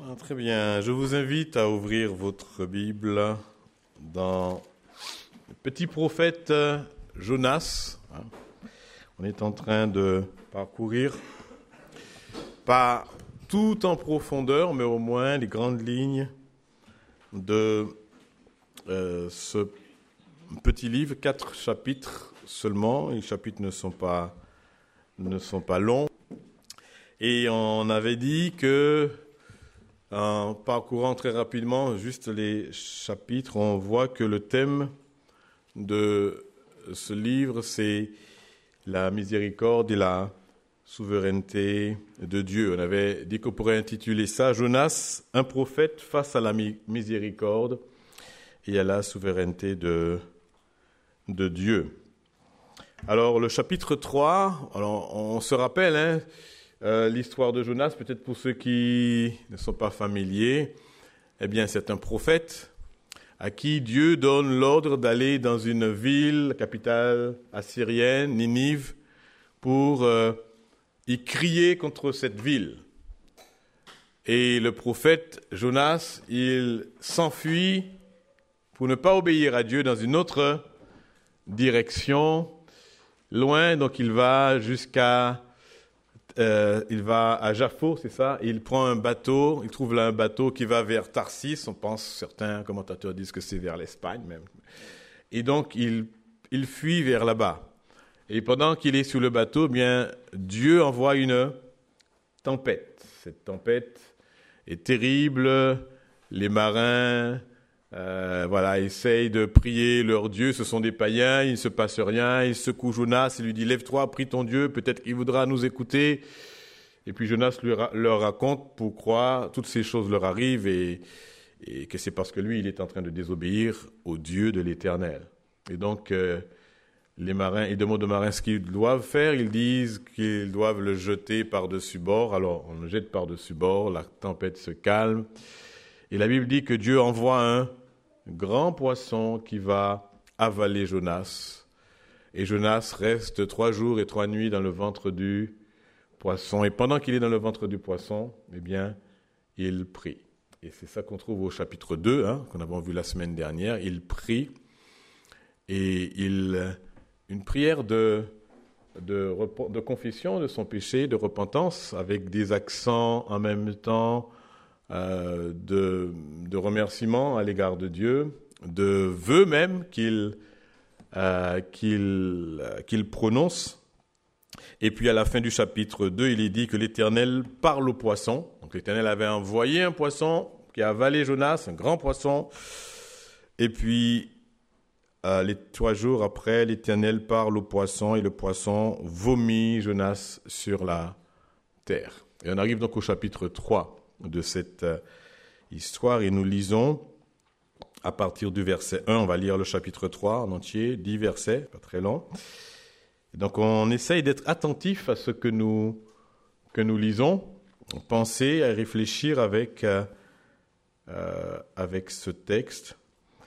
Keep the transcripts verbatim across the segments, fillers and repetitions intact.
Ah, très bien. Je vous invite à ouvrir votre Bible dans le petit prophète Jonas. On est en train de parcourir, pas tout en profondeur, mais au moins les grandes lignes de euh, ce petit livre, quatre chapitres seulement. Les chapitres ne sont pas, ne sont pas longs. Et on avait dit que, en parcourant très rapidement juste les chapitres, on voit que le thème de ce livre, c'est la miséricorde et la souveraineté de Dieu. On avait dit qu'on pourrait intituler ça « Jonas, un prophète face à la miséricorde et à la souveraineté de, de Dieu ». Alors, le chapitre trois, alors on se rappelle, hein, Euh, l'histoire de Jonas, peut-être pour ceux qui ne sont pas familiers, eh bien, c'est un prophète à qui Dieu donne l'ordre d'aller dans une ville, capitale assyrienne, Ninive, pour euh, y crier contre cette ville. Et le prophète Jonas, il s'enfuit pour ne pas obéir à Dieu dans une autre direction, loin, donc il va jusqu'à Euh, il va à Jaffo, c'est ça, il prend un bateau, il trouve là un bateau qui va vers Tarsis, on pense, certains commentateurs disent que c'est vers l'Espagne même. Et donc, il, il fuit vers là-bas. Et pendant qu'il est sur le bateau, eh bien, Dieu envoie une tempête. Cette tempête est terrible, les marins euh, voilà, essayent de prier leur Dieu, ce sont des païens, il ne se passe rien, il secoue Jonas, il lui dit « Lève-toi, prie ton Dieu, peut-être qu'il voudra nous écouter ». Et puis Jonas lui ra- leur raconte pour croire, toutes ces choses leur arrivent et, et que c'est parce que lui, il est en train de désobéir au Dieu de l'Éternel. Et donc, euh, les marins, ils demandent aux marins ce qu'ils doivent faire, ils disent qu'ils doivent le jeter par-dessus bord. Alors, on le jette par-dessus bord, la tempête se calme. Et la Bible dit que Dieu envoie un grand poisson qui va avaler Jonas. Et Jonas reste trois jours et trois nuits dans le ventre du poisson. Et pendant qu'il est dans le ventre du poisson, eh bien, il prie. Et c'est ça qu'on trouve au chapitre deux, hein, qu'on avait vu la semaine dernière. Il prie et il, une prière de, de, de confession de son péché, de repentance, avec des accents en même temps Euh, de, de remerciements à l'égard de Dieu, de vœux même qu'il, euh, qu'il, euh, qu'il prononce. Et puis à la fin du chapitre deux, il est dit que l'Éternel parle au poisson. Donc l'Éternel avait envoyé un poisson qui a avalé Jonas, un grand poisson. Et puis euh, les trois jours après, l'Éternel parle au poisson et le poisson vomit Jonas sur la terre. Et on arrive donc au chapitre trois de cette euh, histoire et nous lisons à partir du verset un, on va lire le chapitre trois en entier, dix versets, pas très long. Et donc on essaye d'être attentif à ce que nous, que nous lisons, penser à réfléchir avec, euh, euh, avec ce texte.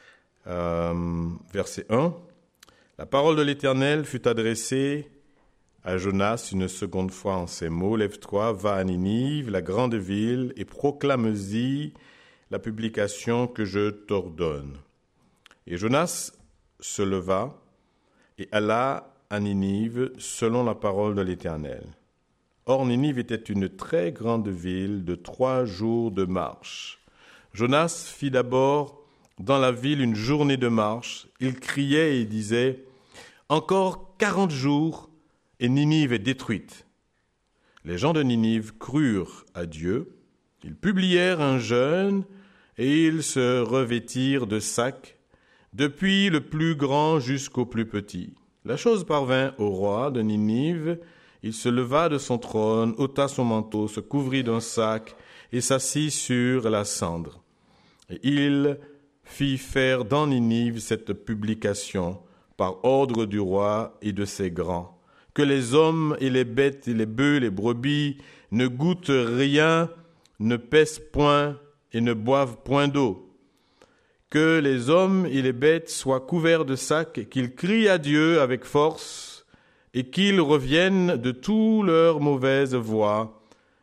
Euh, verset un, la parole de l'Éternel fut adressée à Jonas une seconde fois en ces mots, « Lève-toi, va à Ninive, la grande ville, et proclame-y la publication que je t'ordonne. » Et Jonas se leva et alla à Ninive selon la parole de l'Éternel. Or, Ninive était une très grande ville de trois jours de marche. Jonas fit d'abord dans la ville une journée de marche. Il criait et disait « Encore quarante jours !» et Ninive est détruite. Les gens de Ninive crurent à Dieu, ils publièrent un jeûne et ils se revêtirent de sacs, depuis le plus grand jusqu'au plus petit. La chose parvint au roi de Ninive, il se leva de son trône, ôta son manteau, se couvrit d'un sac et s'assit sur la cendre. Et il fit faire dans Ninive cette publication par ordre du roi et de ses grands. Que les hommes et les bêtes et les bœufs, les brebis ne goûtent rien, ne pèsent point et ne boivent point d'eau. Que les hommes et les bêtes soient couverts de sacs et qu'ils crient à Dieu avec force et qu'ils reviennent de toutes leurs mauvaises voies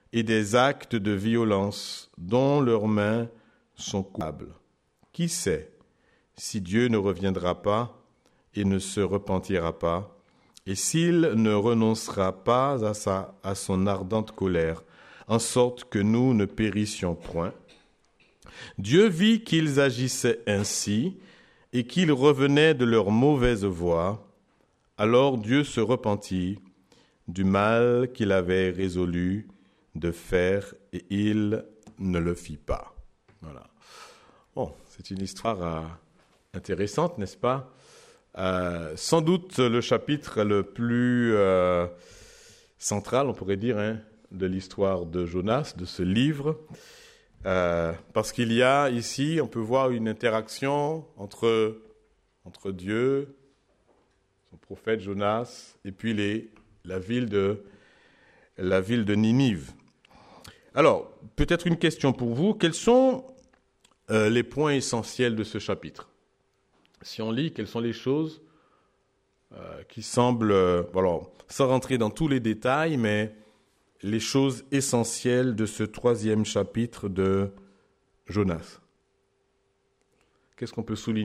et des actes de violence dont leurs mains sont coupables. Qui sait si Dieu ne reviendra pas et ne se repentira pas, et s'il ne renoncera pas à, sa, à son ardente colère, en sorte que nous ne périssions point. Dieu vit qu'ils agissaient ainsi et qu'ils revenaient de leur mauvaise voie. Alors Dieu se repentit du mal qu'il avait résolu de faire et il ne le fit pas. Voilà. Bon, c'est une histoire euh, intéressante, n'est-ce pas ? Euh, sans doute le chapitre le plus euh, central, on pourrait dire, hein, de l'histoire de Jonas, de ce livre, euh, parce qu'il y a ici, on peut voir une interaction entre, entre Dieu, son prophète Jonas, et puis les, la, ville de, la ville de Ninive. Alors, peut-être une question pour vous, quels sont euh, les points essentiels de ce chapitre ? Si on lit, quelles sont les choses euh, qui semblent, euh, alors, sans rentrer dans tous les détails, mais les choses essentielles de ce troisième chapitre de Jonas. Qu'est-ce qu'on peut souligner ?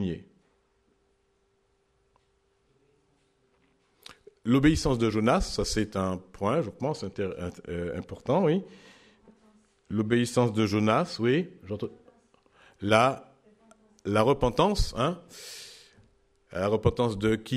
L'obéissance de Jonas, ça c'est un point, je pense, inter, euh, important, oui. L'obéissance de Jonas, oui. La, la repentance, hein. La repentance de qui ?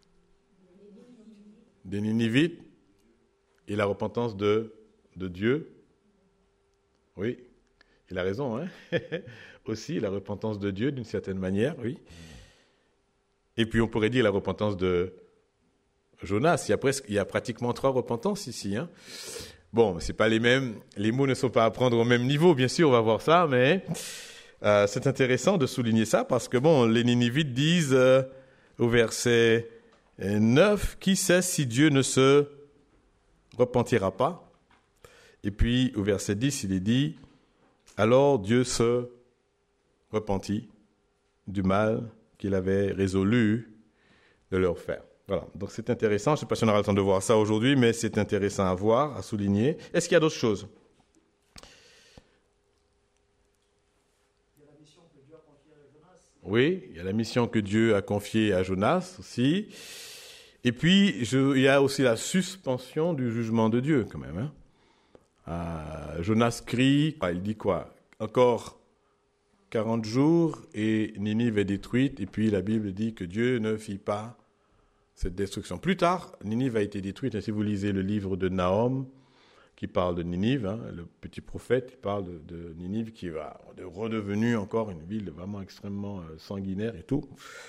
Des Ninivites. Et la repentance de, de Dieu. Oui, il a raison, hein. Aussi, la repentance de Dieu, d'une certaine manière, oui. Et puis on pourrait dire la repentance de Jonas. Il y a, presque, il y a pratiquement trois repentances ici, hein. Bon, c'est pas les mêmes, les mots ne sont pas à prendre au même niveau, bien sûr, on va voir ça, mais euh, c'est intéressant de souligner ça parce que, bon, les Ninivites disent euh, au verset neuf, qui sait si Dieu ne se repentira pas. Et puis, au verset dix, il est dit, alors Dieu se repentit du mal qu'il avait résolu de leur faire. Voilà, donc c'est intéressant. Je ne sais pas si on aura le temps de voir ça aujourd'hui, mais c'est intéressant à voir, à souligner. Est-ce qu'il y a d'autres choses ? Il y a la mission que Dieu a confiée à Jonas. Oui, il y a la mission que Dieu a confiée à Jonas aussi. Et puis, je, il y a aussi la suspension du jugement de Dieu, quand même. Hein. Euh, Jonas crie, il dit quoi ? Encore quarante jours et Ninive est détruite. Et puis, la Bible dit que Dieu ne fit pas cette destruction. Plus tard, Ninive a été détruite. Et si vous lisez le livre de Nahum, qui parle de Ninive, hein, le petit prophète, il parle de, de Ninive qui va de redevenue encore une ville vraiment extrêmement euh, sanguinaire et tout.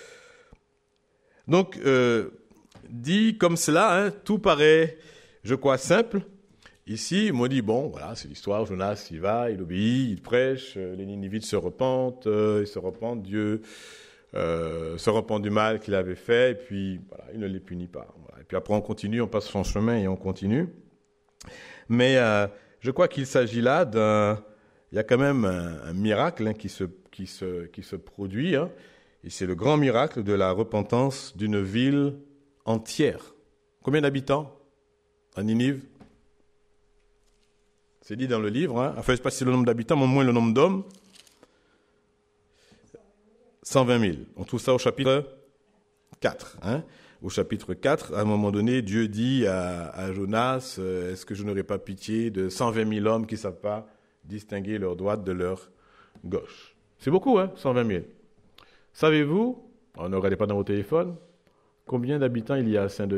Donc, euh, dit comme cela, hein, tout paraît, je crois, simple. Ici, on dit, bon, voilà, c'est l'histoire, Jonas, il va, il obéit, il prêche, les Ninivites se repentent, euh, ils se repentent, Dieu euh, se repent du mal qu'il avait fait, et puis, voilà, il ne les punit pas. Voilà. Et puis après, on continue, on passe son chemin et on continue. Mais euh, je crois qu'il s'agit là d'un... Il y a quand même un, un miracle hein, qui, se, qui, se, qui se produit, hein, et c'est le grand miracle de la repentance d'une ville entière. Combien d'habitants à Ninive ? C'est dit dans le livre, hein. Enfin, je ne sais pas si c'est le nombre d'habitants, mais au moins le nombre d'hommes. cent vingt mille. On trouve ça au chapitre quatre. Hein. Au chapitre quatre, à un moment donné, Dieu dit à, à Jonas, euh, est-ce que je n'aurai pas pitié de cent vingt mille hommes qui ne savent pas distinguer leur droite de leur gauche ? C'est beaucoup, hein, cent vingt mille. Savez-vous, on ne regardez pas dans vos téléphones, combien d'habitants il y a à Saint-Denis ?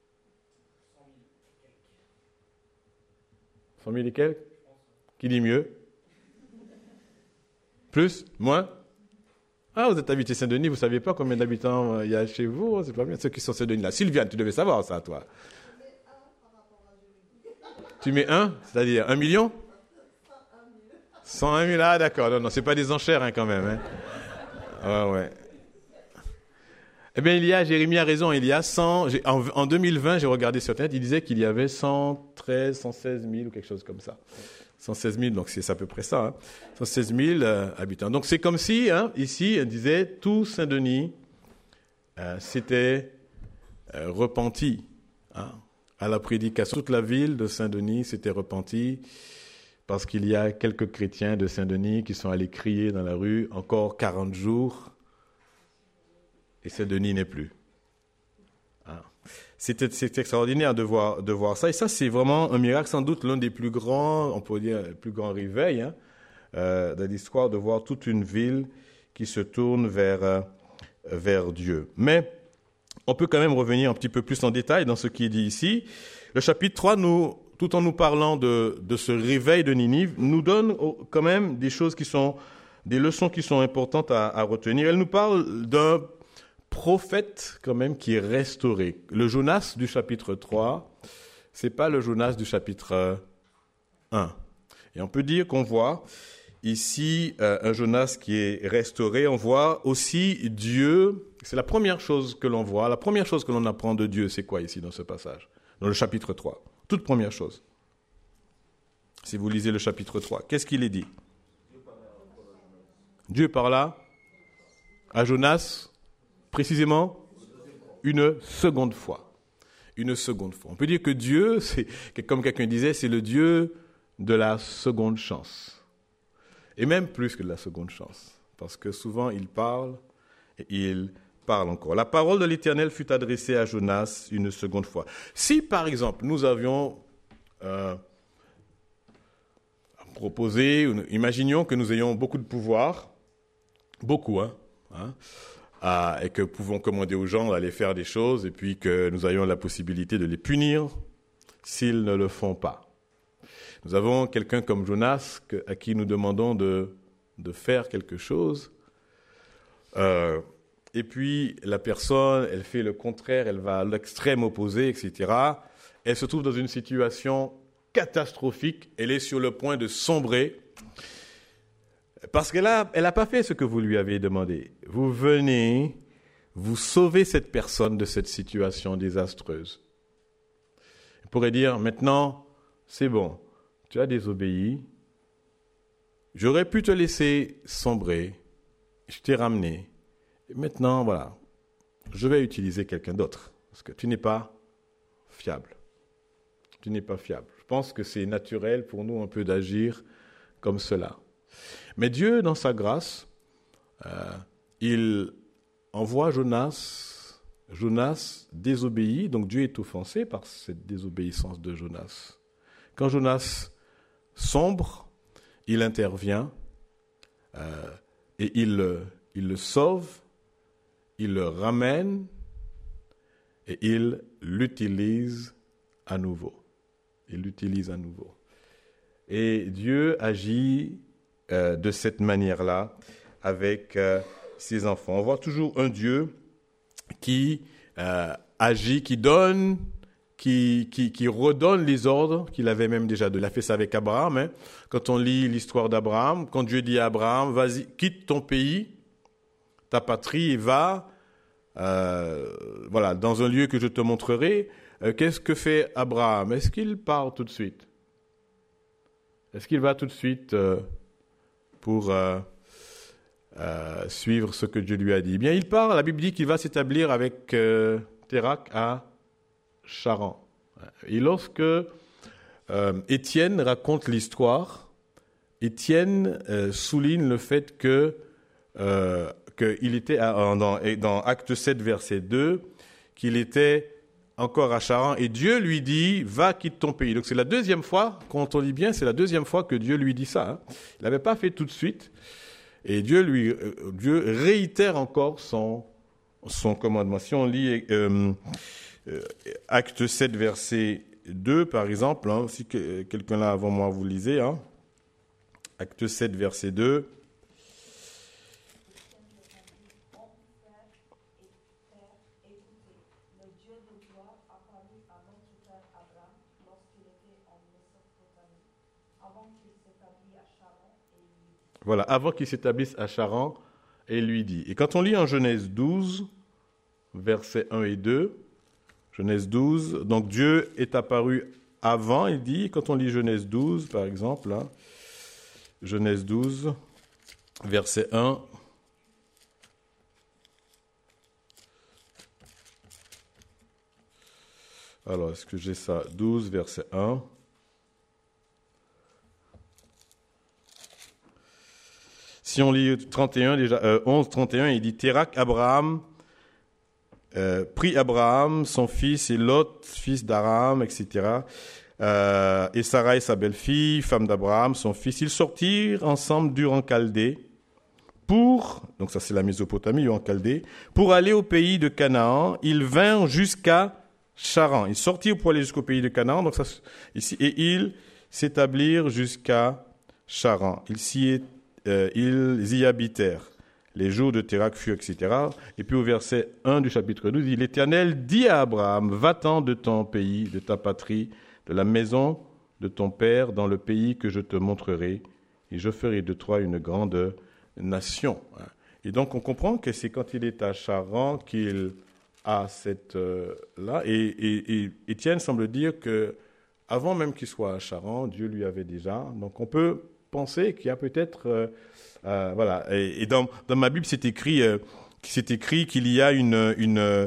cent mille et quelques ? Qui dit mieux ? Plus ? Moins ? Ah, vous êtes habité Saint-Denis, vous ne savez pas combien d'habitants il y a chez vous ? C'est pas bien ceux qui sont Saint-Denis là. Sylviane, tu devais savoir ça, toi. Tu mets un ? C'est-à-dire un million ? cent un mille, ah d'accord. Non, non, c'est pas des enchères hein, quand même. Hein. Ah ouais. Eh bien, il y a, Jérémie a raison, il y a cent, en, en deux mille vingt, j'ai regardé sur Internet, il disait qu'il y avait cent treize, cent seize mille ou quelque chose comme ça. cent seize mille, donc c'est à peu près ça. Hein. cent seize mille euh, habitants. Donc c'est comme si, hein, ici, on disait, tout Saint-Denis euh, s'était euh, repenti. Hein. à la prédication. Toute la ville de Saint-Denis s'était repentie parce qu'il y a quelques chrétiens de Saint-Denis qui sont allés crier dans la rue « Encore quarante jours » et Saint-Denis n'est plus. Ah. C'est, c'est extraordinaire de voir, de voir ça. Et ça, c'est vraiment un miracle, sans doute l'un des plus grands, on peut dire, le plus grand réveil hein, euh, de l'histoire, de voir toute une ville qui se tourne vers, euh, vers Dieu. Mais on peut quand même revenir un petit peu plus en détail dans ce qui est dit ici. Le chapitre trois, nous, tout en nous parlant de, de ce réveil de Ninive, nous donne quand même des choses qui sont, des leçons qui sont importantes à, à retenir. Elle nous parle d'un prophète quand même qui est restauré. Le Jonas du chapitre trois, c'est pas le Jonas du chapitre un. Et on peut dire qu'on voit ici euh, un Jonas qui est restauré. On voit aussi Dieu. C'est la première chose que l'on voit. La première chose que l'on apprend de Dieu, c'est quoi ici dans ce passage? Dans le chapitre trois. Toute première chose. Si vous lisez le chapitre trois, qu'est-ce qu'il est dit? Dieu parla à Jonas, précisément, une seconde fois. Une seconde fois. On peut dire que Dieu, c'est, comme quelqu'un disait, c'est le Dieu de la seconde chance. Et même plus que de la seconde chance. Parce que souvent, il parle et il parle encore. La parole de l'Éternel fut adressée à Jonas une seconde fois. Si, par exemple, nous avions euh, proposé, imaginions que nous ayons beaucoup de pouvoir, beaucoup, hein, hein Ah, et que nous pouvons commander aux gens d'aller faire des choses et puis que nous ayons la possibilité de les punir s'ils ne le font pas. Nous avons quelqu'un comme Jonas que, à qui nous demandons de, de faire quelque chose euh, et puis la personne, elle fait le contraire, elle va à l'extrême opposé, et cetera. Elle se trouve dans une situation catastrophique, elle est sur le point de sombrer. Parce qu'elle n'a elle a pas fait ce que vous lui avez demandé. Vous venez, vous sauvez cette personne de cette situation désastreuse. On pourrait dire, maintenant, c'est bon, tu as désobéi, j'aurais pu te laisser sombrer, je t'ai ramené, et maintenant, voilà, je vais utiliser quelqu'un d'autre, parce que tu n'es pas fiable. Tu n'es pas fiable. Je pense que c'est naturel pour nous un peu d'agir comme cela. Mais Dieu, dans sa grâce, euh, il envoie Jonas. Jonas désobéit, donc Dieu est offensé par cette désobéissance de Jonas. Quand Jonas sombre, il intervient euh, et il, il le sauve, il le ramène et il l'utilise à nouveau. Il l'utilise à nouveau. Et Dieu agit Euh, de cette manière-là avec euh, ses enfants. On voit toujours un Dieu qui euh, agit, qui donne, qui, qui, qui redonne les ordres qu'il avait même déjà donné. Il a fait ça avec Abraham. Hein. Quand on lit l'histoire d'Abraham, quand Dieu dit à Abraham, vas-y, quitte ton pays, ta patrie et va euh, voilà, dans un lieu que je te montrerai. Euh, qu'est-ce que fait Abraham? Est-ce qu'il part tout de suite? Est-ce qu'il va tout de suite euh, pour euh, euh, suivre ce que Dieu lui a dit? Eh bien, il part, la Bible dit qu'il va s'établir avec euh, Térak à Charan. Et lorsque euh, Étienne raconte l'histoire, Étienne euh, souligne le fait que euh, qu'il était, à, dans, dans Acte sept, verset deux, qu'il était encore à Charan, et Dieu lui dit, va, quitte ton pays. Donc c'est la deuxième fois, quand on lit bien, c'est la deuxième fois que Dieu lui dit ça. Hein. Il n'avait pas fait tout de suite. Et Dieu lui, euh, Dieu réitère encore son, son commandement. Si on lit euh, euh, Acte sept, verset deux, par exemple, hein, si que, quelqu'un là avant moi vous lisez, hein, Acte sept, verset deux. Voilà, avant qu'il s'établisse à Charan, et lui dit. Et quand on lit en Genèse douze, versets un et deux, Genèse douze, donc Dieu est apparu avant, il dit, quand on lit Genèse douze, par exemple, hein, Genèse douze, verset un, Alors, est-ce que j'ai ça? douze, verset un. Si on lit trente et un, déjà, euh, onze, trente et un, il dit « Térak, Abraham, euh, prit Abraham, son fils, et Lot, fils d'Aram, et cetera Euh, et Sarai, sa belle-fille, femme d'Abraham, son fils. Ils sortirent ensemble d'Ur en Chaldée pour, donc ça c'est la Mésopotamie, Ur en Chaldée, pour aller au pays de Canaan. Ils vinrent jusqu'à Charan. Ils sortirent pour aller jusqu'au pays de Canaan, donc ça, ici, et ils s'établirent jusqu'à Charan. Ils, s'y, euh, ils y habitèrent. Les jours de Térak furent, et cetera. Et puis au verset un du chapitre douze, il dit « L'Éternel dit à Abraham, va-t'en de ton pays, de ta patrie, de la maison de ton père, dans le pays que je te montrerai, et je ferai de toi une grande nation. » Et donc on comprend que c'est quand il est à Charan qu'il a cette euh, là. Et, et, et Étienne semble dire que avant même qu'il soit à Charan, Dieu lui avait déjà. Donc on peut penser qu'il y a peut-être euh, euh, voilà. Et, et dans, dans ma Bible c'est écrit. Euh, C'est écrit qu'il y a une, une euh,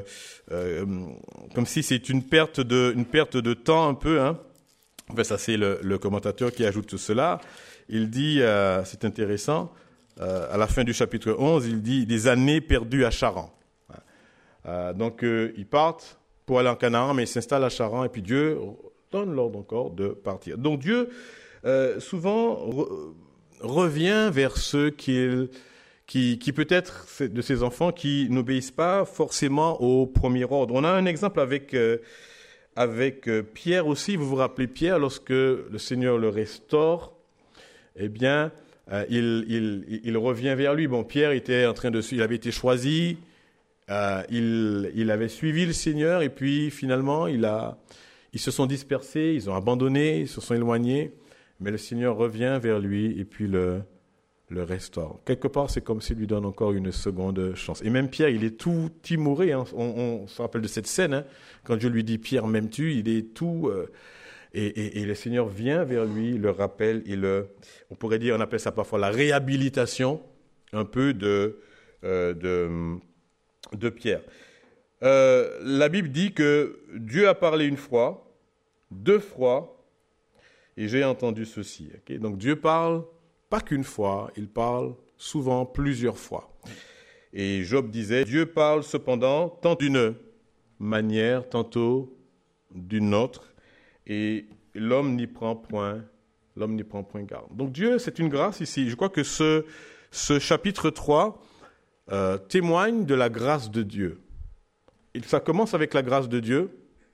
comme si c'est une perte de, une perte de temps un peu. Hein. Enfin, ça c'est le, le commentateur qui ajoute cela. Il dit, euh, c'est intéressant, euh, à la fin du chapitre onze, il dit des années perdues à Charan. Euh, donc euh, ils partent pour aller en Canaan, mais ils s'installent à Charan et puis Dieu donne l'ordre encore de partir. Donc Dieu euh, souvent re, revient vers ceux qu'il Qui, qui peut-être de ces enfants qui n'obéissent pas forcément au premier ordre. On a un exemple avec, euh, avec euh, Pierre aussi. Vous vous rappelez Pierre, lorsque le Seigneur le restaure, eh bien, euh, il, il, il revient vers lui. Bon, Pierre était en train de, il avait été choisi, euh, il, il avait suivi le Seigneur, et puis finalement, il a, ils se sont dispersés, ils ont abandonné, ils se sont éloignés, mais le Seigneur revient vers lui, et puis le le restaure. Quelque part, c'est comme s'il lui donne encore une seconde chance. Et même Pierre, il est tout timoré. Hein. On, on se rappelle de cette scène, hein. Quand Dieu lui dit « Pierre, m'aimes-tu » Il est tout... Euh, et, et, et le Seigneur vient vers lui, le rappelle, et le, on pourrait dire, on appelle ça parfois la réhabilitation, un peu de, euh, de, de Pierre. Euh, la Bible dit que Dieu a parlé une fois, deux fois, et j'ai entendu ceci. Okay? Donc Dieu parle pas qu'une fois, il parle souvent plusieurs fois. Et Job disait, Dieu parle cependant tant d'une manière, tantôt d'une autre, et l'homme n'y prend point, l'homme n'y prend point garde. Donc Dieu, c'est une grâce ici. Je crois que ce, ce chapitre trois euh, témoigne de la grâce de Dieu. Et ça commence avec la grâce de Dieu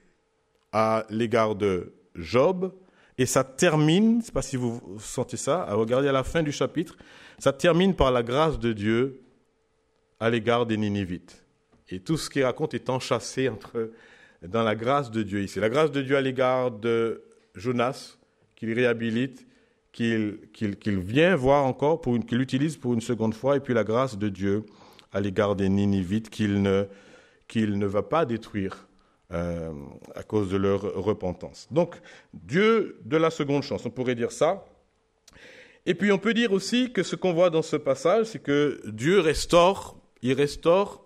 à l'égard de Job, et ça termine, je ne sais pas si vous sentez ça, à regarder à la fin du chapitre, ça termine par la grâce de Dieu à l'égard des Ninivites. Et tout ce qu'il raconte est enchâssé entre, dans la grâce de Dieu ici. La grâce de Dieu à l'égard de Jonas, qu'il réhabilite, qu'il, qu'il, qu'il vient voir encore, pour une, qu'il utilise pour une seconde fois, et puis la grâce de Dieu à l'égard des Ninivites, qu'il ne, qu'il ne va pas détruire Euh, à cause de leur repentance. Donc, Dieu de la seconde chance, on pourrait dire ça. Et puis, on peut dire aussi que ce qu'on voit dans ce passage, c'est que Dieu restaure, il restaure,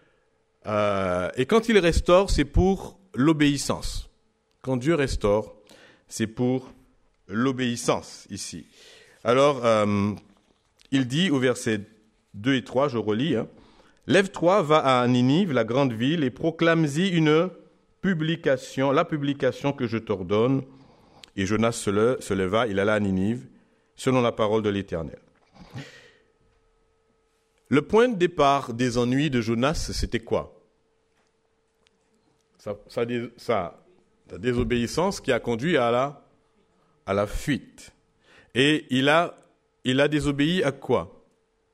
euh, et quand il restaure, c'est pour l'obéissance. Quand Dieu restaure, c'est pour l'obéissance, ici. Alors, euh, il dit au verset deux et trois, je relis, hein, « Lève-toi, va à Ninive, la grande ville, et proclame-y une publication, la publication que je t'ordonne. » Et Jonas se, le, se leva, il alla à Ninive, selon la parole de l'Éternel. Le point de départ des ennuis de Jonas, c'était quoi? Sa, sa, sa, sa désobéissance qui a conduit à la, à la fuite. Et il a, il a désobéi à quoi?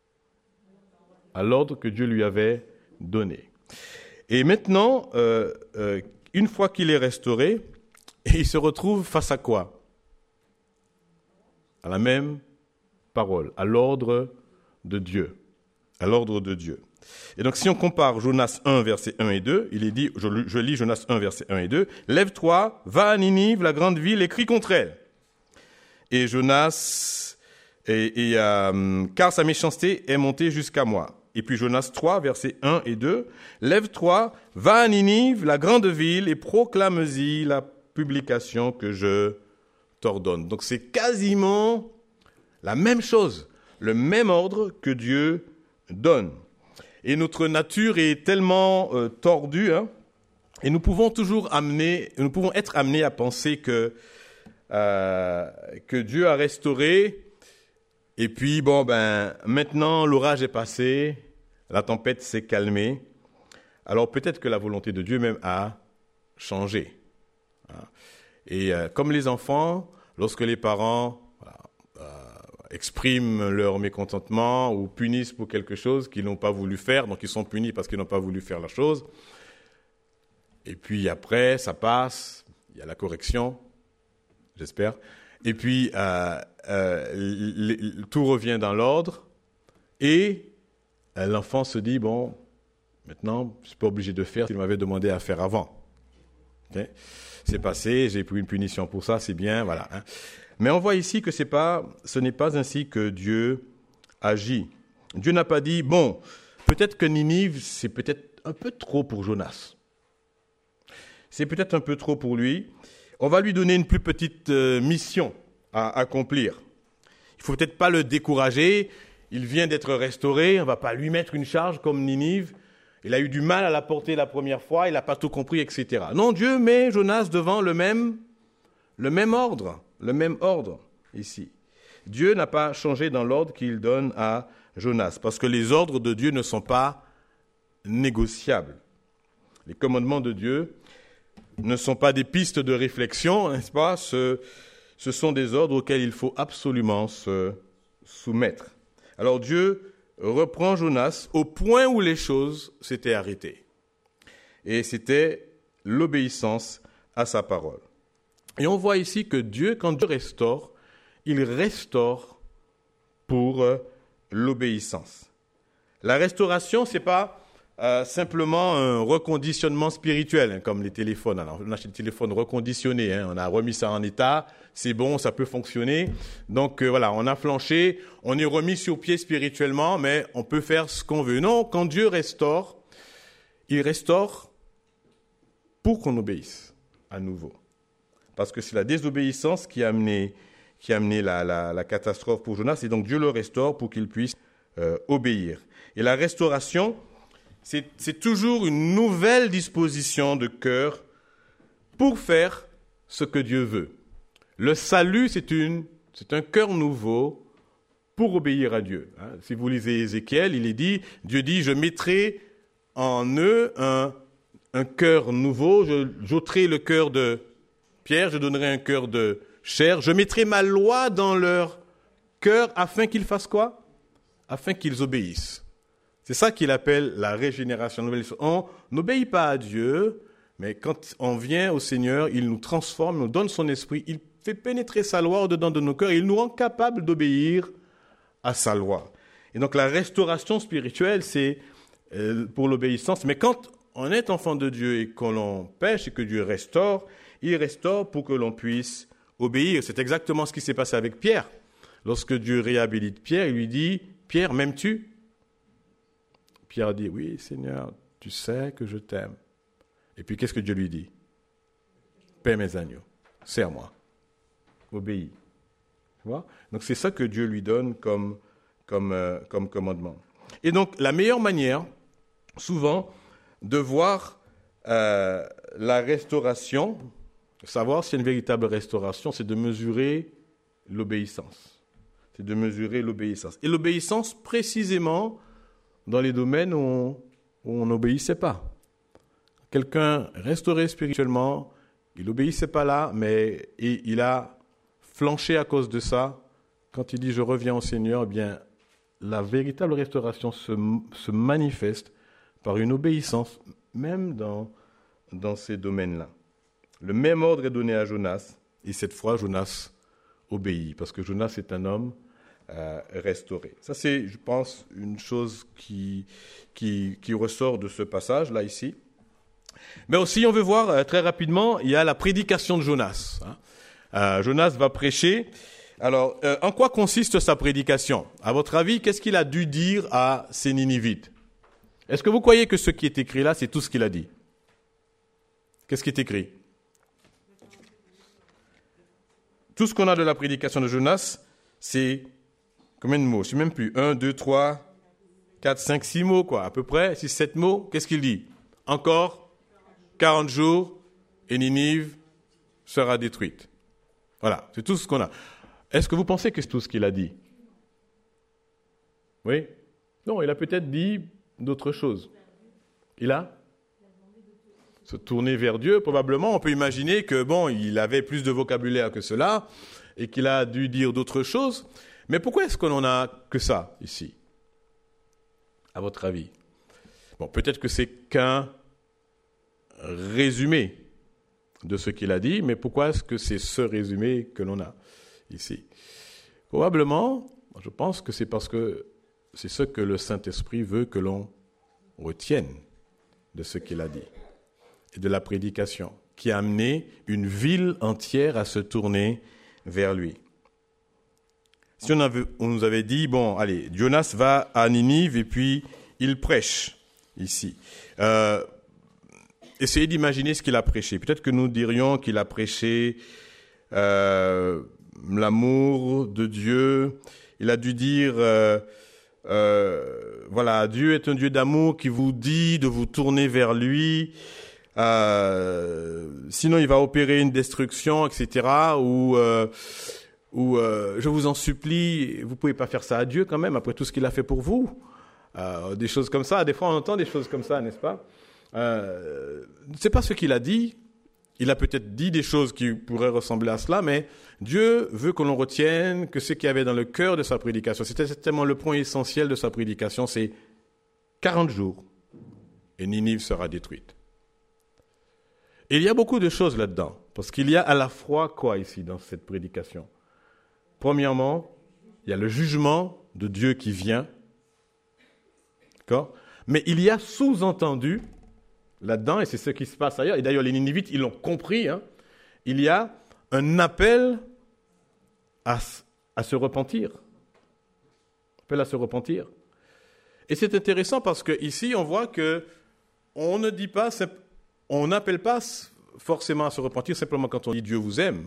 À l'ordre que Dieu lui avait donné. Et maintenant, euh, euh, une fois qu'il est restauré, il se retrouve face à quoi? À la même parole, à l'ordre de Dieu. À l'ordre de Dieu. Et donc, si on compare Jonas un, versets un et deux, il est dit, je, je lis Jonas un, versets un et deux, « Lève-toi, va à Ninive, la grande ville, et crie contre elle. » Et Jonas, et, et, euh, car sa méchanceté est montée jusqu'à moi. Et puis Jonas trois, versets un et deux. « Lève-toi, va à Ninive, la grande ville, et proclame-y la publication que je t'ordonne. » Donc c'est quasiment la même chose, le même ordre que Dieu donne. Et notre nature est tellement euh, tordue, hein, et nous pouvons toujours amener, nous pouvons être amenés à penser que, euh, que Dieu a restauré, et puis bon ben maintenant l'orage est passé, la tempête s'est calmée. Alors peut-être que la volonté de Dieu même a changé. Et euh, comme les enfants, lorsque les parents voilà, euh, expriment leur mécontentement ou punissent pour quelque chose qu'ils n'ont pas voulu faire, donc ils sont punis parce qu'ils n'ont pas voulu faire la chose. Et puis après, ça passe, il y a la correction, j'espère. Et puis, euh, euh, l- l- tout revient dans l'ordre. Et euh, l'enfant se dit, bon, maintenant, je ne suis pas obligé de faire ce qu'il m'avait demandé à faire avant. Okay? C'est passé, j'ai pris une punition pour ça, c'est bien, voilà. Hein. Mais on voit ici que c'est pas, ce n'est pas ainsi que Dieu agit. Dieu n'a pas dit, bon, peut-être que Ninive, c'est peut-être un peu trop pour Jonas. C'est peut-être un peu trop pour lui. On va lui donner une plus petite euh, mission à accomplir. Il ne faut peut-être pas le décourager. Il vient d'être restauré. On ne va pas lui mettre une charge comme Ninive. Il a eu du mal à la porter la première fois. Il n'a pas tout compris, et cetera. Non, Dieu met Jonas devant le même, le même ordre. Le même ordre ici. Dieu n'a pas changé dans l'ordre qu'il donne à Jonas. Parce que les ordres de Dieu ne sont pas négociables. Les commandements de Dieu ne sont pas des pistes de réflexion, n'est-ce pas? Ce, ce sont des ordres auxquels il faut absolument se soumettre. Alors Dieu reprend Jonas au point où les choses s'étaient arrêtées. Et c'était l'obéissance à sa parole. Et on voit ici que Dieu, quand Dieu restaure, il restaure pour l'obéissance. La restauration, ce n'est pas Euh, simplement un reconditionnement spirituel, hein, comme les téléphones. Alors, on achète des téléphones reconditionnés, hein, on a remis ça en état, c'est bon, ça peut fonctionner. Donc euh, voilà, on a flanché, on est remis sur pied spirituellement, mais on peut faire ce qu'on veut. Non, quand Dieu restaure, il restaure pour qu'on obéisse à nouveau. Parce que c'est la désobéissance qui a amené, qui a amené la, la, la catastrophe pour Jonas, et donc Dieu le restaure pour qu'il puisse euh, obéir. Et la restauration, C'est, c'est toujours une nouvelle disposition de cœur pour faire ce que Dieu veut. Le salut, c'est, une, c'est un cœur nouveau pour obéir à Dieu. Hein, si vous lisez Ézéchiel, il est dit, Dieu dit, je mettrai en eux un, un cœur nouveau, je, j'ôterai le cœur de pierre, je donnerai un cœur de chair, je mettrai ma loi dans leur cœur afin qu'ils fassent quoi? Afin qu'ils obéissent. C'est ça qu'il appelle la régénération nouvelle. On n'obéit pas à Dieu, mais quand on vient au Seigneur, il nous transforme, il nous donne son esprit, il fait pénétrer sa loi au-dedans de nos cœurs et il nous rend capables d'obéir à sa loi. Et donc la restauration spirituelle, c'est euh, pour l'obéissance. Mais quand on est enfant de Dieu et qu'on l'on pêche et que Dieu restaure, il restaure pour que l'on puisse obéir. C'est exactement ce qui s'est passé avec Pierre. Lorsque Dieu réhabilite Pierre, il lui dit, « Pierre, m'aimes-tu » Pierre dit, « Oui, Seigneur, tu sais que je t'aime. » Et puis, qu'est-ce que Dieu lui dit? « Paie mes agneaux, sers-moi, obéis. » Tu vois? Donc, c'est ça que Dieu lui donne comme, comme, euh, comme commandement. Et donc, la meilleure manière, souvent, de voir euh, la restauration, savoir s'il y a une véritable restauration, c'est de mesurer l'obéissance. C'est de mesurer l'obéissance. Et l'obéissance, précisément, dans les domaines où on n'obéissait pas. Quelqu'un restauré spirituellement, il n'obéissait pas là, mais il a flanché à cause de ça. Quand il dit « je reviens au Seigneur », eh bien, la véritable restauration se, se manifeste par une obéissance, même dans, dans ces domaines-là. Le même ordre est donné à Jonas, et cette fois, Jonas obéit, parce que Jonas est un homme Euh, restauré. Ça, c'est, je pense, une chose qui, qui, qui ressort de ce passage-là, ici. Mais aussi, on veut voir euh, très rapidement, il y a la prédication de Jonas. Hein. Euh, Jonas va prêcher. Alors, euh, en quoi consiste sa prédication? À votre avis, qu'est-ce qu'il a dû dire à ces Ninivites? Est-ce que vous croyez que ce qui est écrit là, c'est tout ce qu'il a dit? Qu'est-ce qui est écrit? Tout ce qu'on a de la prédication de Jonas, c'est combien de mots? Je ne sais même plus. Un, deux, trois, quatre, cinq, six mots, quoi, à peu près. Six, sept mots. Qu'est-ce qu'il dit? Encore quarante jours et Ninive sera détruite. Voilà, c'est tout ce qu'on a. Est-ce que vous pensez que c'est tout ce qu'il a dit? Oui? Non, il a peut-être dit d'autres choses. Il a se tourner vers Dieu, probablement. On peut imaginer que, bon, il avait plus de vocabulaire que cela et qu'il a dû dire d'autres choses. Mais pourquoi est-ce qu'on n'en a que ça, ici? À votre avis? Bon, peut-être que c'est qu'un résumé de ce qu'il a dit, mais pourquoi est-ce que c'est ce résumé que l'on a ici? Probablement, je pense que c'est parce que c'est ce que le Saint-Esprit veut que l'on retienne de ce qu'il a dit et de la prédication qui a amené une ville entière à se tourner vers lui. Si on, avait, on nous avait dit, bon, allez, Jonas va à Ninive et puis il prêche ici. Euh, essayez d'imaginer ce qu'il a prêché. Peut-être que nous dirions qu'il a prêché euh, l'amour de Dieu. Il a dû dire, euh, euh, voilà, Dieu est un Dieu d'amour qui vous dit de vous tourner vers lui. Euh, sinon, il va opérer une destruction, et cetera. Ou, euh, ou euh, je vous en supplie, vous pouvez pas faire ça à Dieu quand même, après tout ce qu'il a fait pour vous. Euh, des choses comme ça. Des fois, on entend des choses comme ça, n'est-ce pas? Euh, c'est pas ce qu'il a dit. Il a peut-être dit des choses qui pourraient ressembler à cela, mais Dieu veut que l'on retienne que ce qu'il y avait dans le cœur de sa prédication, c'était certainement le point essentiel de sa prédication, c'est quarante jours et Ninive sera détruite. Et il y a beaucoup de choses là-dedans, parce qu'il y a à la fois quoi ici dans cette prédication? Premièrement, il y a le jugement de Dieu qui vient, d'accord? Mais il y a sous-entendu là-dedans, et c'est ce qui se passe ailleurs, et d'ailleurs les Ninivites, ils l'ont compris, hein, il y a un appel à, à se repentir. Appel à se repentir. Et c'est intéressant parce qu'ici, on voit que on ne dit pas, on n'appelle pas forcément à se repentir simplement quand on dit Dieu vous aime.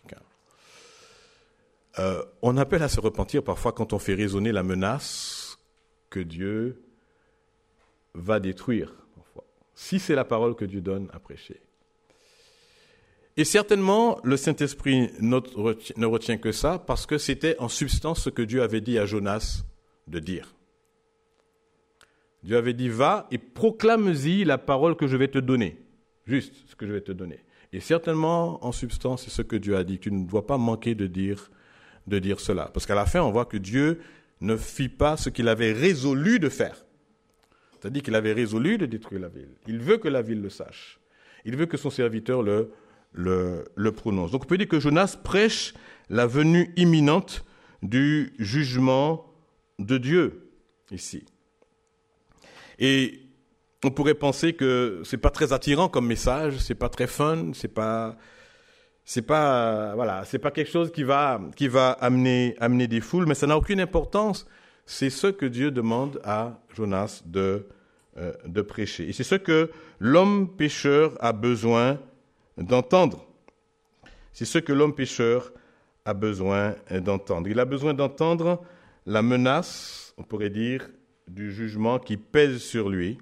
Euh, on appelle à se repentir parfois quand on fait résonner la menace que Dieu va détruire. Parfois, si c'est la parole que Dieu donne à prêcher. Et certainement, le Saint-Esprit ne retient que ça parce que c'était en substance ce que Dieu avait dit à Jonas de dire. Dieu avait dit, va et proclame-y la parole que je vais te donner. Juste ce que je vais te donner. Et certainement, en substance, c'est ce que Dieu a dit. Tu ne dois pas manquer de dire, de dire cela. Parce qu'à la fin, on voit que Dieu ne fit pas ce qu'il avait résolu de faire. C'est-à-dire qu'il avait résolu de détruire la ville. Il veut que la ville le sache. Il veut que son serviteur le, le, le prononce. Donc on peut dire que Jonas prêche la venue imminente du jugement de Dieu, ici. Et on pourrait penser que c'est pas très attirant comme message, c'est pas très fun, c'est pas, c'est pas, voilà, c'est pas quelque chose qui va, qui va amener, amener des foules, mais ça n'a aucune importance. C'est ce que Dieu demande à Jonas de, euh, de prêcher. Et c'est ce que l'homme pécheur a besoin d'entendre. C'est ce que l'homme pécheur a besoin d'entendre. Il a besoin d'entendre la menace, on pourrait dire, du jugement qui pèse sur lui.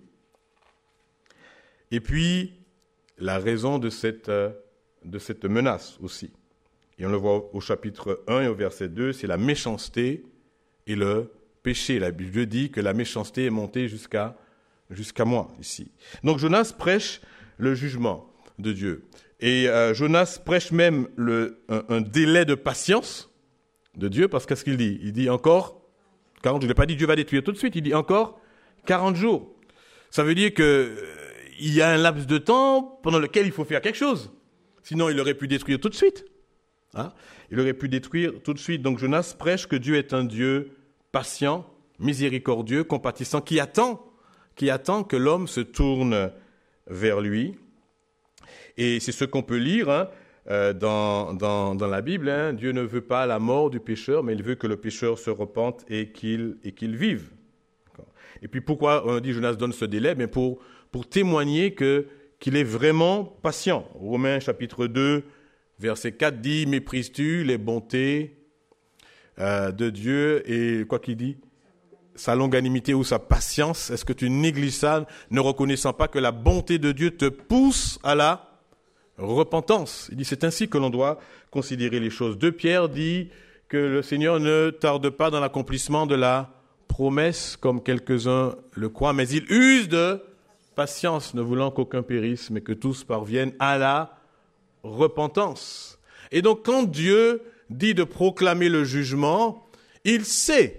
Et puis, la raison de cette, de cette menace aussi. Et on le voit au chapitre un et au verset deux, c'est la méchanceté et le péché. La Bible dit que la méchanceté est montée jusqu'à, jusqu'à moi, ici. Donc Jonas prêche le jugement de Dieu. Et euh, Jonas prêche même le, un, un délai de patience de Dieu, parce qu'est-ce qu'il dit? Il dit encore quarante jours. Il n'a pas dit Dieu va détruire tout de suite, il dit encore quarante jours. Ça veut dire qu'il euh, y a un laps de temps pendant lequel il faut faire quelque chose. Sinon, il aurait pu détruire tout de suite. Hein? Il aurait pu détruire tout de suite. Donc Jonas prêche que Dieu est un Dieu patient, miséricordieux, compatissant, qui attend, qui attend que l'homme se tourne vers lui. Et c'est ce qu'on peut lire hein, euh, dans, dans, dans la Bible, hein, Dieu ne veut pas la mort du pécheur, mais il veut que le pécheur se repente et qu'il, et qu'il vive. D'accord. Et puis pourquoi on dit Jonas donne ce délai? Mais pour, pour témoigner que, qu'il est vraiment patient. Romains chapitre deux, verset quatre dit « Méprises-tu les bontés euh, de Dieu » et quoi qu'il dit? Sa longanimité ou sa patience, est-ce que tu négliges ça, ne reconnaissant pas que la bonté de Dieu te pousse à la repentance? Il dit, c'est ainsi que l'on doit considérer les choses. deux Pierre dit que le Seigneur ne tarde pas dans l'accomplissement de la promesse, comme quelques-uns le croient, mais il use de patience, ne voulant qu'aucun périsse, mais que tous parviennent à la repentance. Et donc, quand Dieu dit de proclamer le jugement, il sait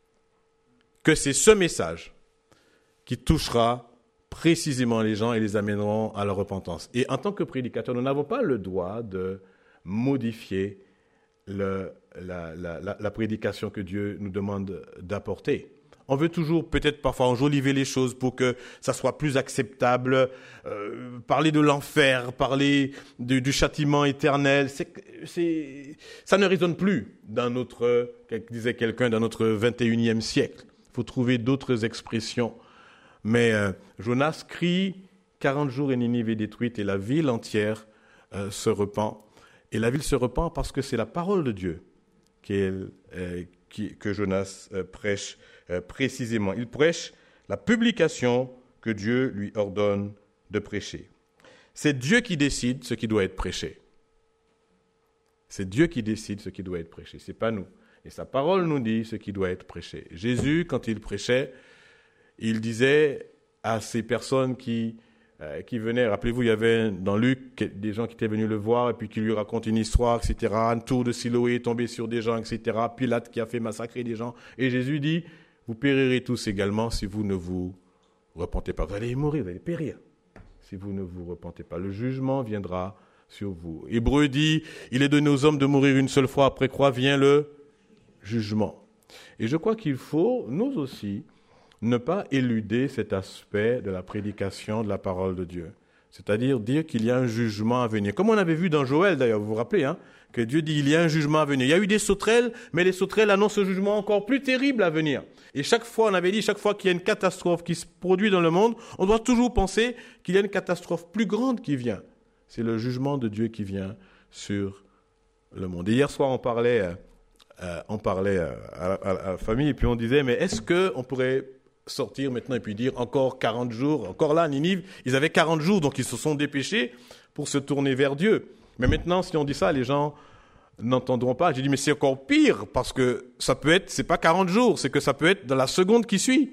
que c'est ce message qui touchera précisément les gens et les amèneront à la repentance. Et en tant que prédicateur, nous n'avons pas le droit de modifier le, la, la, la, la prédication que Dieu nous demande d'apporter. On veut toujours, peut-être parfois, enjoliver les choses pour que ça soit plus acceptable, euh, parler de l'enfer, parler de, du châtiment éternel. C'est, c'est, ça ne résonne plus dans notre, disait quelqu'un, dans notre vingt et unième siècle. Il faut trouver d'autres expressions. Mais euh, Jonas crie quarante jours et Ninive est détruite et la ville entière euh, se repent. Et la ville se repent parce que c'est la parole de Dieu euh, qui, que Jonas euh, prêche euh, précisément. Il prêche la publication que Dieu lui ordonne de prêcher. C'est Dieu qui décide ce qui doit être prêché. C'est Dieu qui décide ce qui doit être prêché, ce n'est pas nous. Et sa parole nous dit ce qui doit être prêché. Jésus, quand il prêchait, il disait à ces personnes qui, euh, qui venaient, rappelez-vous, il y avait dans Luc des gens qui étaient venus le voir et puis qui lui racontent une histoire, et cetera. Un tour de Siloé est tombé sur des gens, et cetera. Pilate qui a fait massacrer des gens. Et Jésus dit, vous périrez tous également si vous ne vous repentez pas. Vous allez mourir, vous allez périr si vous ne vous repentez pas. Le jugement viendra sur vous. Hébreu dit, il est donné aux hommes de mourir une seule fois, après quoi vient le jugement. Et je crois qu'il faut, nous aussi, ne pas éluder cet aspect de la prédication de la parole de Dieu. C'est-à-dire dire qu'il y a un jugement à venir. Comme on avait vu dans Joël, d'ailleurs, vous vous rappelez, hein, que Dieu dit il y a un jugement à venir. Il y a eu des sauterelles, mais les sauterelles annoncent un jugement encore plus terrible à venir. Et chaque fois, on avait dit, chaque fois qu'il y a une catastrophe qui se produit dans le monde, on doit toujours penser qu'il y a une catastrophe plus grande qui vient. C'est le jugement de Dieu qui vient sur le monde. Et hier soir, on parlait... Euh, Euh, on parlait à, à, à la famille et puis on disait, mais est-ce qu'on pourrait sortir maintenant et puis dire encore quarante jours, encore là, Ninive, ils avaient quarante jours, donc ils se sont dépêchés pour se tourner vers Dieu. Mais maintenant, si on dit ça, les gens n'entendront pas. J'ai dit, mais c'est encore pire, parce que ça peut être, c'est pas quarante jours, c'est que ça peut être dans la seconde qui suit.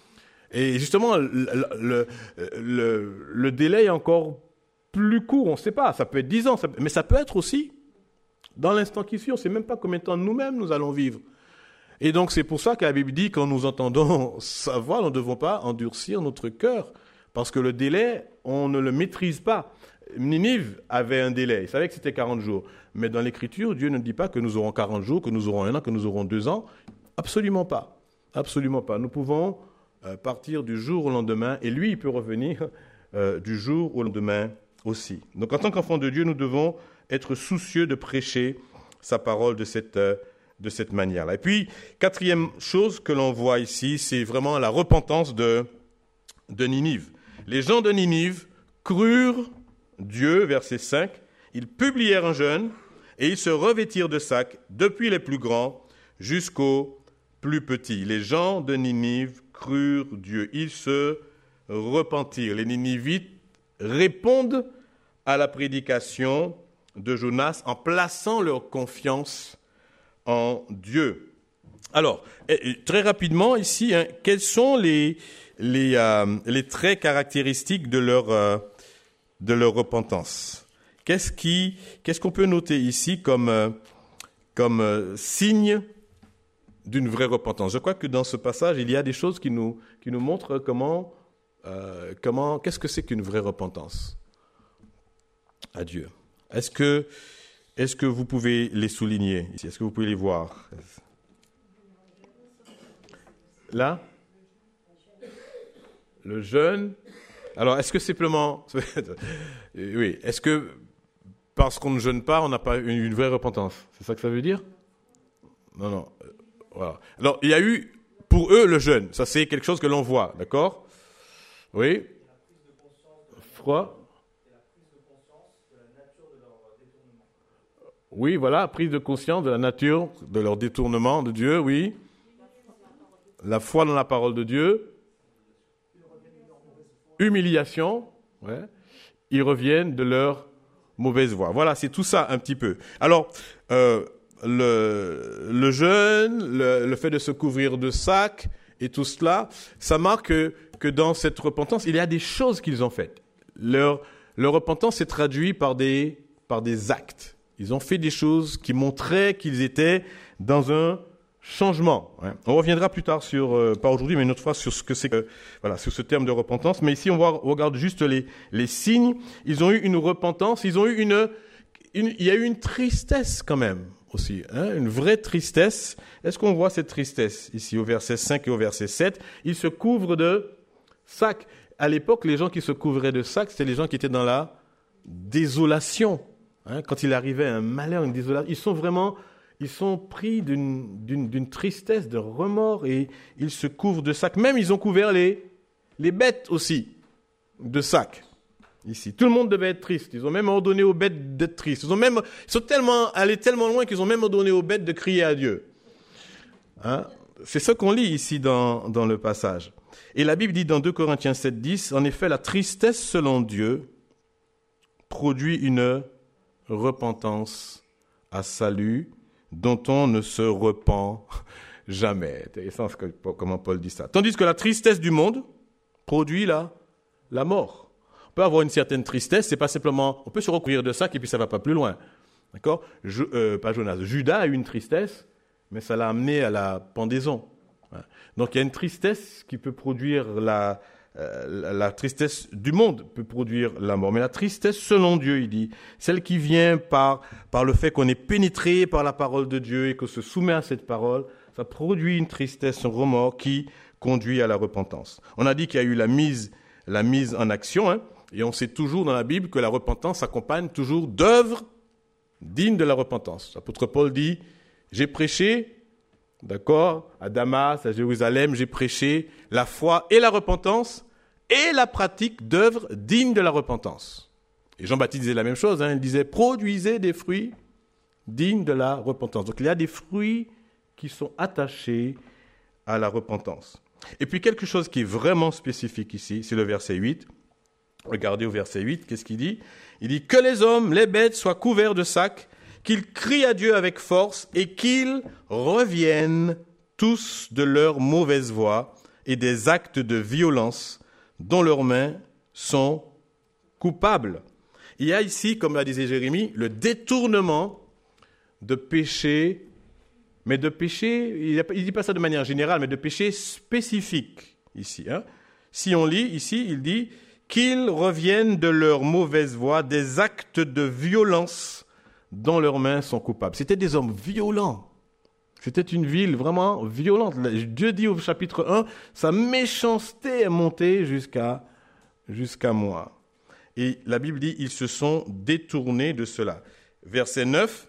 Et justement, le, le, le, le délai est encore plus court, on ne sait pas, ça peut être dix ans, ça peut, mais ça peut être aussi dans l'instant qui suit, on ne sait même pas combien de temps nous-mêmes nous allons vivre. Et donc c'est pour ça que la Bible dit, quand nous entendons sa voix, nous ne devons pas endurcir notre cœur, parce que le délai, on ne le maîtrise pas. Ninive avait un délai, il savait que c'était quarante jours. Mais dans l'Écriture, Dieu ne dit pas que nous aurons quarante jours, que nous aurons un an, que nous aurons deux ans. Absolument pas. Absolument pas. Nous pouvons euh, partir du jour au lendemain, et lui, il peut revenir euh, du jour au lendemain aussi. Donc en tant qu'enfants de Dieu, nous devons être soucieux de prêcher sa parole de cette, euh, de cette manière-là. Et puis, quatrième chose que l'on voit ici, c'est vraiment la repentance de, de Ninive. Les gens de Ninive crurent Dieu, verset cinq, ils publièrent un jeûne et ils se revêtirent de sacs, depuis les plus grands jusqu'aux plus petits. Les gens de Ninive crurent Dieu, ils se repentirent. Les Ninivites répondent à la prédication de Jonas en plaçant leur confiance en Dieu. Alors, très rapidement ici, hein, quels sont les, les, euh, les traits caractéristiques de leur, euh, de leur repentance? Qu'est-ce, qui, qu'est-ce qu'on peut noter ici comme, euh, comme euh, signe d'une vraie repentance? Je crois que dans ce passage, il y a des choses qui nous, qui nous montrent comment, euh, comment, qu'est-ce que c'est qu'une vraie repentance à Dieu. Est-ce que, est-ce que vous pouvez les souligner ici? Est-ce que vous pouvez les voir? Là? Le jeûne. Alors, est-ce que simplement... Oui, est-ce que parce qu'on ne jeûne pas, on n'a pas une, une vraie repentance. C'est ça que ça veut dire? Non, non. Euh, voilà. Alors, il y a eu, pour eux, le jeûne. Ça, c'est quelque chose que l'on voit, d'accord? Oui? Froid? Oui, voilà, prise de conscience de la nature, de leur détournement de Dieu, oui. La foi dans la parole de Dieu. Humiliation, ouais. Ils reviennent de leur mauvaise voie. Voilà, c'est tout ça un petit peu. Alors, euh, le, le jeûne, le, le fait de se couvrir de sac et tout cela, ça marque que, que dans cette repentance, il y a des choses qu'ils ont faites. Leur, leur repentance s'est traduite par des, par des actes. Ils ont fait des choses qui montraient qu'ils étaient dans un changement. Hein. On reviendra plus tard sur, euh, pas aujourd'hui, mais une autre fois, sur ce que c'est que, voilà, sur ce terme de repentance. Mais ici, on, voit, on regarde juste les, les signes. Ils ont eu une repentance, ils ont eu une, une, il y a eu une tristesse quand même aussi, hein, une vraie tristesse. Est-ce qu'on voit cette tristesse ici au verset cinq et au verset sept? Ils se couvrent de sacs. À l'époque, les gens qui se couvraient de sacs, c'était les gens qui étaient dans la désolation. Hein, quand il arrivait un malheur, une désolation, ils sont vraiment, ils sont pris d'une, d'une, d'une tristesse, d'un remords, et ils se couvrent de sacs. Même ils ont couvert les, les bêtes aussi de sacs. Ici, tout le monde devait être triste. Ils ont même ordonné aux bêtes d'être tristes. Ils ont même, ils sont tellement allés tellement loin qu'ils ont même ordonné aux bêtes de crier à Dieu. Hein, c'est ce qu'on lit ici dans, dans le passage. Et la Bible dit dans deux Corinthiens sept dix, en effet, la tristesse selon Dieu produit une repentance à salut dont on ne se repent jamais. Intéressant comment Paul dit ça. Tandis que la tristesse du monde produit la, la mort. On peut avoir une certaine tristesse, c'est pas simplement, on peut se recouvrir de sac et puis ça va pas plus loin. D'accord? Je, euh, pas Jonas. Judas a eu une tristesse, mais ça l'a amené à la pendaison. Donc il y a une tristesse qui peut produire la, euh, la tristesse du monde peut produire la mort. Mais la tristesse selon Dieu, il dit, celle qui vient par, par le fait qu'on est pénétré par la parole de Dieu et qu'on se soumet à cette parole, ça produit une tristesse, un remords qui conduit à la repentance. On a dit qu'il y a eu la mise, la mise en action, hein, et on sait toujours dans la Bible que la repentance s'accompagne toujours d'œuvres dignes de la repentance. L'apôtre Paul dit, j'ai prêché, d'accord, à Damas, à Jérusalem, j'ai prêché la foi et la repentance et la pratique d'œuvres dignes de la repentance. Et Jean-Baptiste disait la même chose, hein, il disait, produisez des fruits dignes de la repentance. Donc il y a des fruits qui sont attachés à la repentance. Et puis quelque chose qui est vraiment spécifique ici, c'est le verset huit. Regardez au verset huit, qu'est-ce qu'il dit? Il dit, que les hommes, les bêtes soient couverts de sacs, qu'ils crient à Dieu avec force et qu'ils reviennent tous de leur mauvaise voie et des actes de violence dont leurs mains sont coupables. Il y a ici, comme l'a disait Jérémie, le détournement de péché, mais de péché, il ne dit pas ça de manière générale, mais de péché spécifique ici. Hein. Si on lit ici, il dit qu'ils reviennent de leur mauvaise voie, des actes de violence dont leurs mains sont coupables. C'était des hommes violents. C'était une ville vraiment violente. Dieu dit au chapitre un, sa méchanceté est montée jusqu'à, jusqu'à moi. Et la Bible dit, ils se sont détournés de cela. Verset neuf,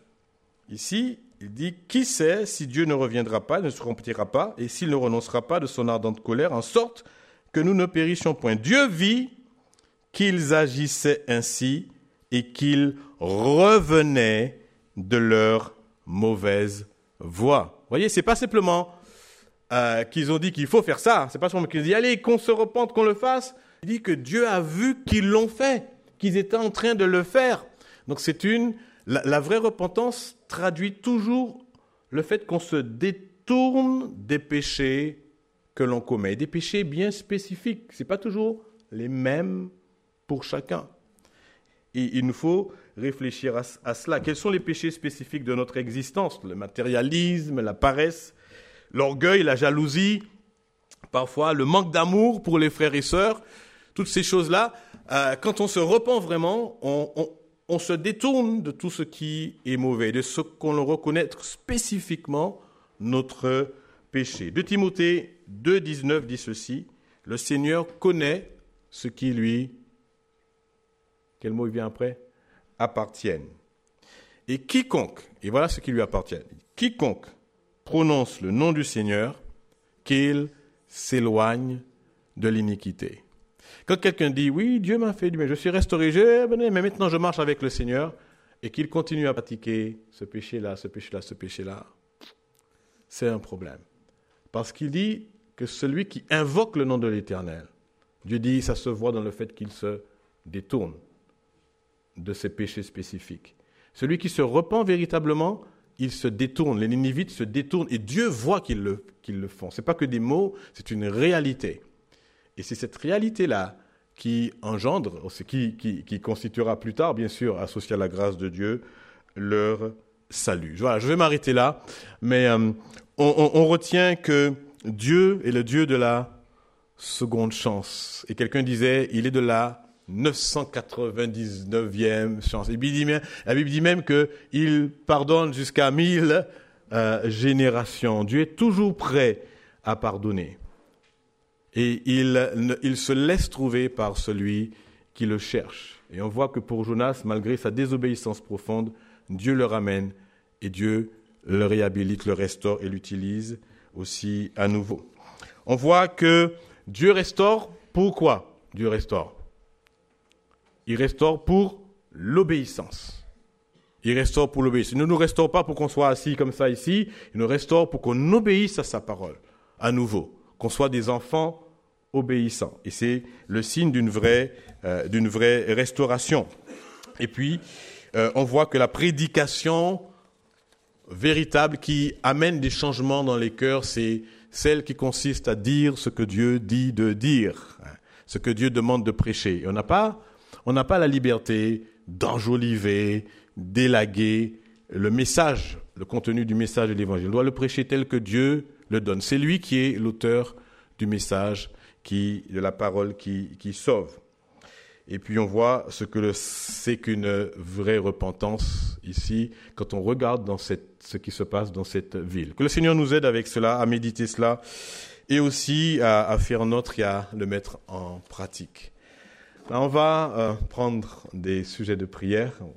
ici, il dit, qui sait si Dieu ne reviendra pas, ne se remplira pas, et s'il ne renoncera pas de son ardente colère, en sorte que nous ne périssions point. Dieu vit qu'ils agissaient ainsi et qu'ils revenaient de leur mauvaise voie. Vous voyez, c'est pas simplement euh, qu'ils ont dit qu'il faut faire ça, c'est pas simplement qu'ils ont dit, allez, qu'on se repente, qu'on le fasse. Il dit que Dieu a vu qu'ils l'ont fait, qu'ils étaient en train de le faire. Donc c'est une, la, la vraie repentance traduit toujours le fait qu'on se détourne des péchés que l'on commet, des péchés bien spécifiques. C'est pas toujours les mêmes pour chacun. Et il nous faut réfléchir à, à cela. Quels sont les péchés spécifiques de notre existence? Le matérialisme, la paresse, l'orgueil, la jalousie, parfois le manque d'amour pour les frères et sœurs. Toutes ces choses-là, euh, quand on se repent vraiment, on, on, on se détourne de tout ce qui est mauvais, de ce qu'on reconnaît être spécifiquement notre péché. deux Timothée deux dix-neuf dit ceci, « Le Seigneur connaît ce qui lui... » Quel mot il vient après? appartiennent. Et quiconque, et voilà ce qui lui appartient, quiconque prononce le nom du Seigneur, qu'il s'éloigne de l'iniquité. Quand quelqu'un dit, oui, Dieu m'a fait du bien, je suis restauré, je, mais maintenant je marche avec le Seigneur, et qu'il continue à pratiquer ce péché-là, ce péché-là, ce péché-là, c'est un problème. Parce qu'il dit que celui qui invoque le nom de l'Éternel, Dieu dit, ça se voit dans le fait qu'il se détourne de ses péchés spécifiques. Celui qui se repent véritablement, il se détourne, les Ninivites se détournent, et Dieu voit qu'ils le, qu'ils le font. Ce n'est pas que des mots, c'est une réalité. Et c'est cette réalité-là qui engendre, qui, qui, qui constituera plus tard, bien sûr, associé à la grâce de Dieu, leur salut. Voilà, je vais m'arrêter là, mais euh, on, on, on retient que Dieu est le Dieu de la seconde chance. Et quelqu'un disait, il est de la neuf cent quatre-vingt-dix-neuvième chance. Et la Bible dit même qu'il pardonne jusqu'à mille euh, générations. Dieu est toujours prêt à pardonner. Et il, il se laisse trouver par celui qui le cherche. Et on voit que pour Jonas, malgré sa désobéissance profonde, Dieu le ramène et Dieu le réhabilite, le restaure et l'utilise aussi à nouveau. On voit que Dieu restaure. Pourquoi Dieu restaure? Il restaure pour l'obéissance. Il restaure pour l'obéissance. Il ne nous restaure pas pour qu'on soit assis comme ça ici. Il nous restaure pour qu'on obéisse à sa parole, à nouveau. Qu'on soit des enfants obéissants. Et c'est le signe d'une vraie, euh, d'une vraie restauration. Et puis, euh, on voit que la prédication véritable qui amène des changements dans les cœurs, c'est celle qui consiste à dire ce que Dieu dit de dire, hein, ce que Dieu demande de prêcher. Et on n'a pas... On n'a pas la liberté d'enjoliver, d'élaguer le message, le contenu du message de l'Évangile. On doit le prêcher tel que Dieu le donne. C'est lui qui est l'auteur du message, qui, de la parole qui, qui sauve. Et puis on voit ce que le, c'est qu'une vraie repentance ici, quand on regarde dans cette, ce qui se passe dans cette ville. Que le Seigneur nous aide avec cela, à méditer cela, et aussi à, à faire nôtre et à le mettre en pratique. On va euh, prendre des sujets de prière.